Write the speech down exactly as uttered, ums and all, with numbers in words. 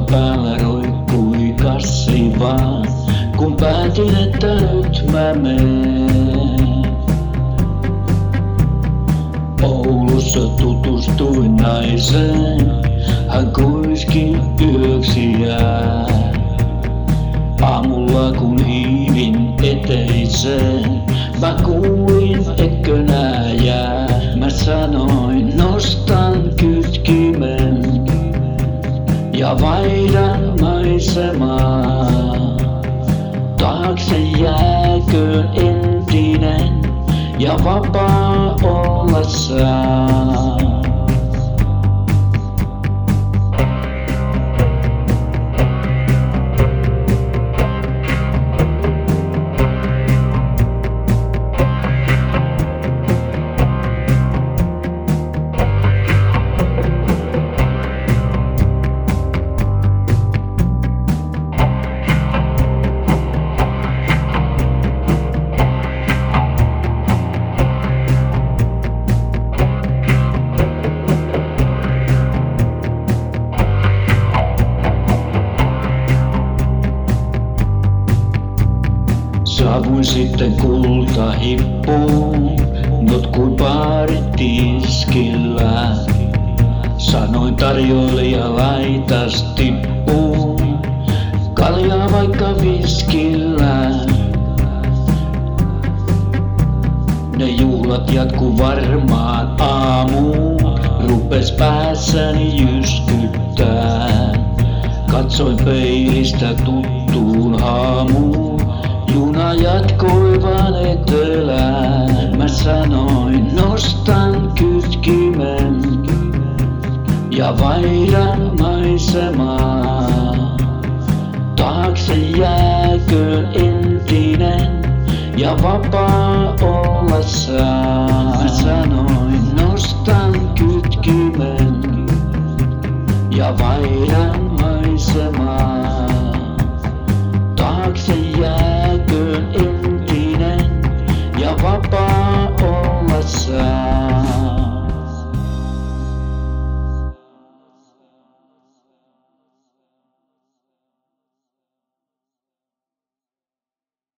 päällä roikkui kassi vaan, kun päätin, että nyt mä menen. Oulussa tutustuin naiseen, hän kuiski yöksi jää. Aamulla kun hiivin eteiseen, mä kuulin, etkö nää jää. Mä sanoin, nostan kytkimen ja vaihdan maisemaa. Taakse jääköön entinen ja vapaa olla saa. Saavuin sitten kultahippuun, notkui baarit tiskillä. Sanoin tarjoilija laitas tippuun, kaljaa vaikka viskillä. Ne juhlat jatku varmaan aamuun, rupes päässäni jyskyttää. Katsoin peilistä tuttuun haamuun. Juna jatkoi vaan etelään. Mä sanoin, nostan kytkimen ja vaihdan maisemaa. Taakse jääköön entinen ja vapaa olla saa. Mä sanoin, nostan kytkimen ja vaihdan maisemaa. Taakse jääköön entinen ja vapaa.